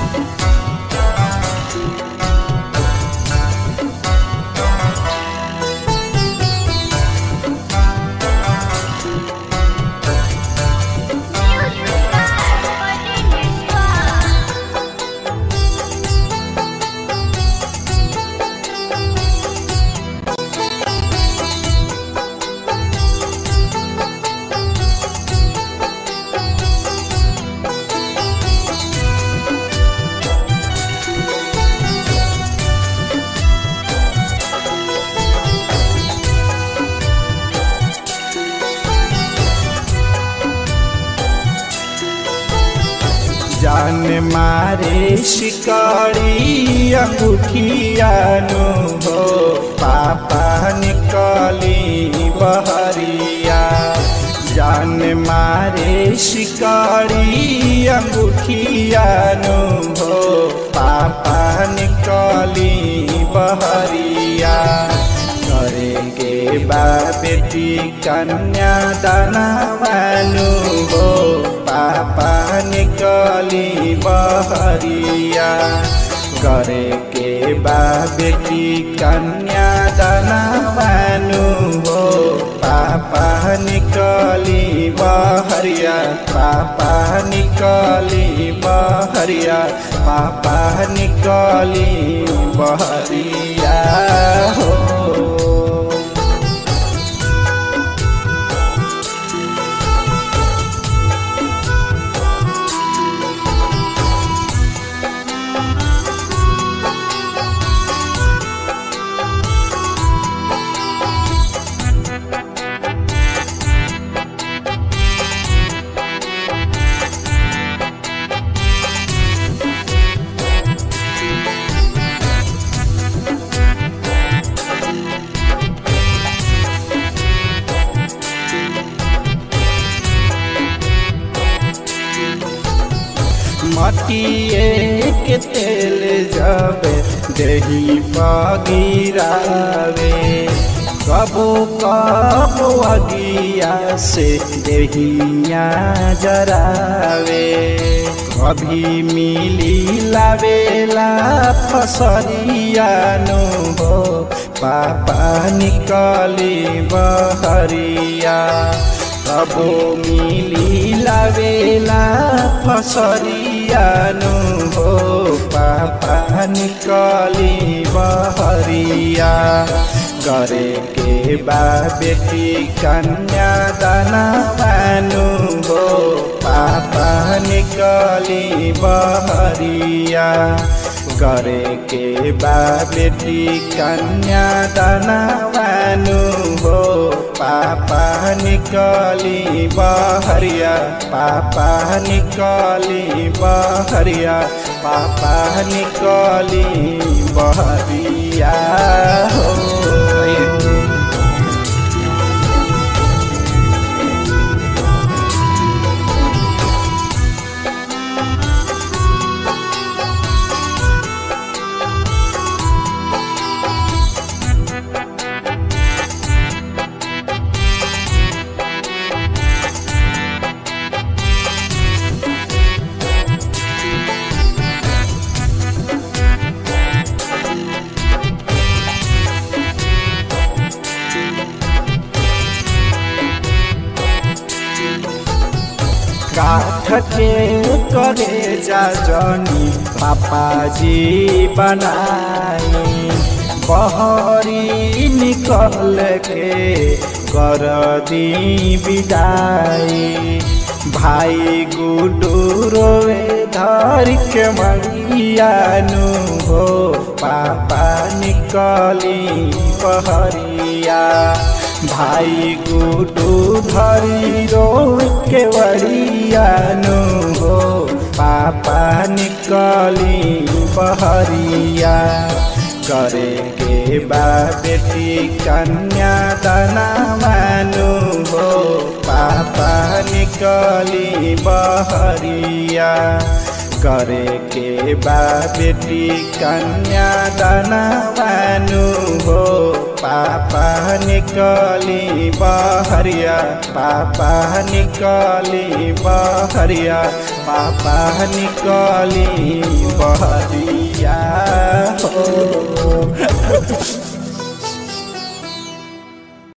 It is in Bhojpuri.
जान मारे शिकारी अंगूठियानु हो पापा निकली बहरिया। जान मारे शिकारी अंगूठियानु हो पापा निकली बहरिया। करेंगे बा बेटी कन्या दानवानु हो पापा निकली बहरिया। करे के बा बेटी कन्या दानवानु हो पापा निकली बहरिया। पापा निकली बहरिया, पापा निकली बहरिया हो। मटिए के तेल जब देही पगिरावे, कबो कबो अगिया से देहिया जरावे। कभी मिली लावेला फसरिया नु हो पापा निकली बहरिया। कबो मिली लावेला फसरिया नु हो पापा निकली बहरिया। करे के बा बेटी कन्या दानवानु हो पापा निकली बहरिया। करे के बा बेटी कन्या दानवानु हो पापा निकली बहरिया। पापा निकली बहरिया, पापा निकली बहरिया हो। काठ के करे जा जनी पापा जी बनाई। बहरी निकल के कर दी विदाई। भाई गुडू रोवे धर के मरिया नु हो पापा निकली बहरिया। भाई गुडू धरी रो के वरिया नु हो पापा निकली बहरिया। करे के बा बेटी कन्या दानवानु हो पापा निकली बहरिया। करे के बा बेटी कन्या दानवानु हो पापा निकली बहरिया पापा निकली बहरिया पापा निकली बहरिया हो।